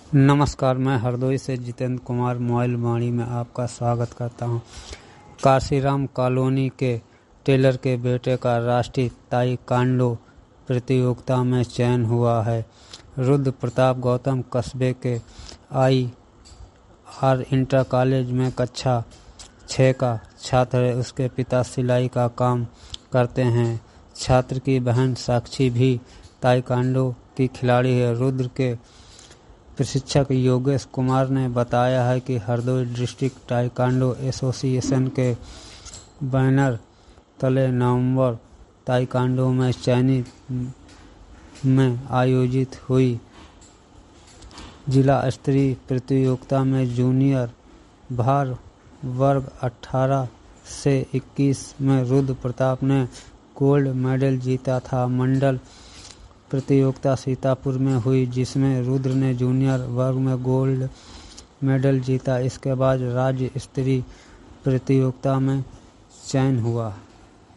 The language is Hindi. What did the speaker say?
नमस्कार, मैं हरदोई से जितेंद्र कुमार मोबाइल वाणी में आपका स्वागत करता हूं। काशीराम कॉलोनी के टेलर के बेटे का राष्ट्रीय ताइक्वांडो प्रतियोगिता में चयन हुआ है। रुद्र प्रताप गौतम कस्बे के IR इंटर कॉलेज में कक्षा 6 का छात्र है। उसके पिता सिलाई का काम करते हैं। छात्र की बहन साक्षी भी ताइक्वांडो की खिलाड़ी है। रुद्र के प्रशिक्षक योगेश कुमार ने बताया है कि हरदोई डिस्ट्रिक्ट ताइक्वांडो एसोसिएशन के बैनर तले नवंबर ताइक्वांडो में चयनी में आयोजित हुई जिला स्तरीय प्रतियोगिता में जूनियर भार वर्ग 18 से 21 में रुद्र प्रताप ने गोल्ड मेडल जीता था। मंडल प्रतियोगिता सीतापुर में हुई, जिसमें रुद्र ने जूनियर वर्ग में गोल्ड मेडल जीता। इसके बाद राज्य स्तरीय प्रतियोगिता में चयन हुआ।